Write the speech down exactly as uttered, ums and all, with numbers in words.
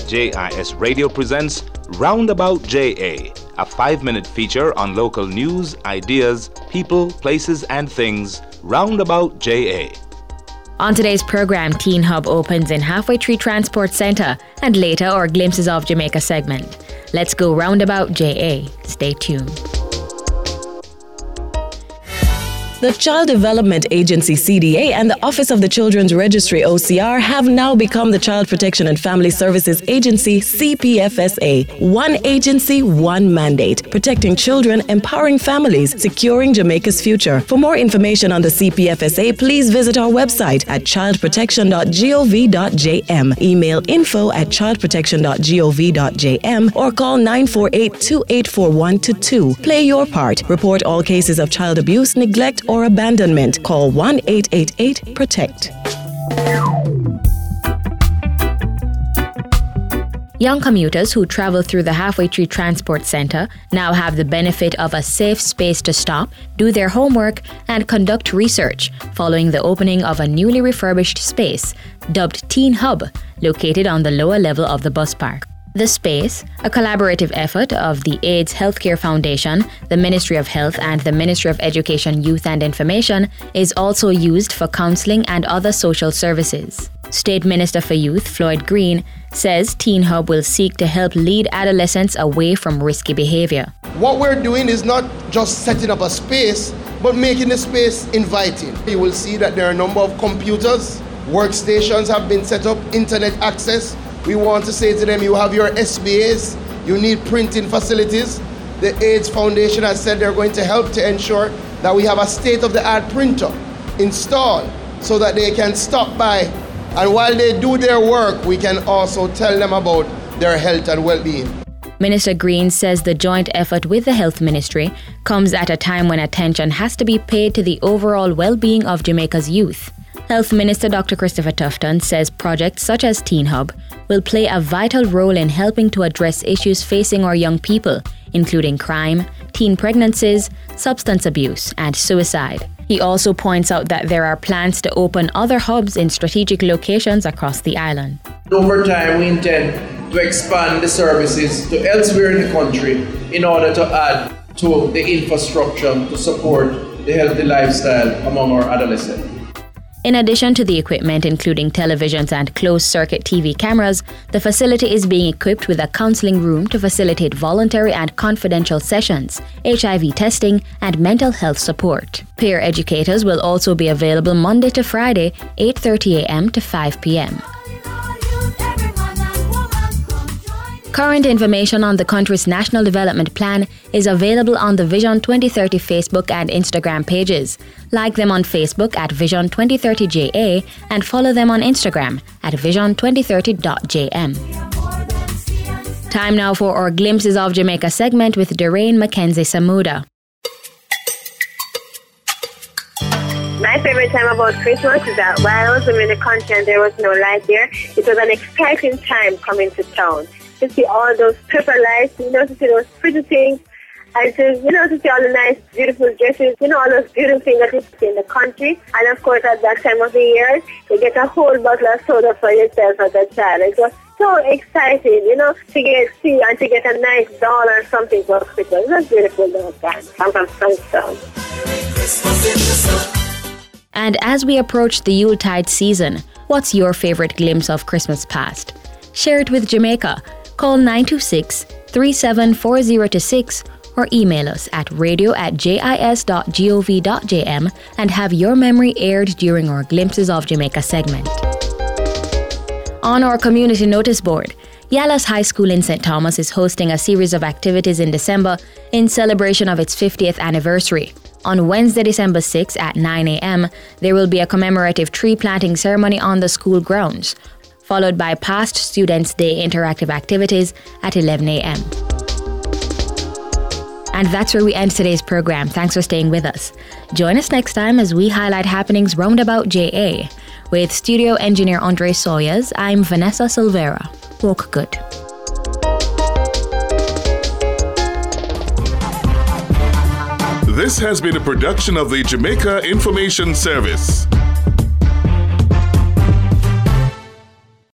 J I S Radio presents Roundabout J A, a five-minute feature on local news, ideas, people, places, and things. Roundabout J A. On today's program, Teen Hub opens in Halfway Tree Transport Centre, and later our Glimpses of Jamaica segment. Let's go Roundabout J A. Stay tuned. The Child Development Agency C D A and the Office of the Children's Registry O C R have now become the Child Protection and Family Services Agency C P F S A. One agency, one mandate, protecting children, empowering families, securing Jamaica's future. For more information on the C P F S A, please visit our website at child protection dot gov dot j m, email info at child protection dot gov dot j m, or call nine four eight, two eight four one two two. Play your part. Report all cases of child abuse, neglect, or abandonment. Call one eight eight eight protect. Young commuters who travel through the Halfway Tree Transport Centre now have the benefit of a safe space to stop, do their homework, and conduct research following the opening of a newly refurbished space dubbed Teen Hub, located on the lower level of the bus park. The space, a collaborative effort of the AIDS Healthcare Foundation, the Ministry of Health, and the Ministry of Education, Youth and Information, is also used for counselling and other social services. State Minister for Youth, Floyd Green, says Teen Hub will seek to help lead adolescents away from risky behaviour. What we're doing is not just setting up a space, but making the space inviting. You will see that there are a number of computers, workstations have been set up, internet access. We want to say to them, you have your S B As, you need printing facilities. The AIDS Foundation has said they're going to help to ensure that we have a state-of-the-art printer installed so that they can stop by. And while they do their work, we can also tell them about their health and well-being. Minister Green says the joint effort with the Health Ministry comes at a time when attention has to be paid to the overall well-being of Jamaica's youth. Health Minister Doctor Christopher Tufton says projects such as Teen Hub will play a vital role in helping to address issues facing our young people, including crime, teen pregnancies, substance abuse, and suicide. He also points out that there are plans to open other hubs in strategic locations across the island. Over time, we intend to expand the services to elsewhere in the country in order to add to the infrastructure to support the healthy lifestyle among our adolescents. In addition to the equipment, including televisions and closed-circuit T V cameras, the facility is being equipped with a counselling room to facilitate voluntary and confidential sessions, H I V testing, and mental health support. Peer educators will also be available Monday to Friday, eight thirty a.m. to five p.m. Current information on the country's National Development Plan is available on the Vision twenty thirty Facebook and Instagram pages. Like them on Facebook at Vision twenty thirty J A and follow them on Instagram at vision twenty thirty dot j m. Time now for our Glimpses of Jamaica segment with Doreen Mackenzie Samuda. My favorite time about Christmas is that while I was in the country and there was no light here, it was an exciting time coming to town. To see all those pepper lights, you know, to see those pretty things, and to, you know, to see all the nice, beautiful dresses, you know, all those beautiful things that you see in the country. And of course, at that time of the year, you get a whole bottle of soda for yourself as a child. It was so exciting, you know, to get see and to get a nice doll or something for Christmas. It was beautiful those times. I'm from Sunstone. And as we approach the Yuletide season, what's your favorite glimpse of Christmas past? Share it with Jamaica. Call nine two six, three seven four zero two six or email us at radio at jis dot gov dot j m and have your memory aired during our Glimpses of Jamaica segment. On our community notice board, Yallahs High School in Saint Thomas is hosting a series of activities in December in celebration of its fiftieth anniversary. On Wednesday, December sixth at nine a.m., there will be a commemorative tree planting ceremony on the school grounds, followed by Past Students' Day interactive activities at eleven a.m. And that's where we end today's program. Thanks for staying with us. Join us next time as we highlight happenings roundabout J A. With studio engineer Andre Sawyers, I'm Vanessa Silvera. Walk good. This has been a production of the Jamaica Information Service.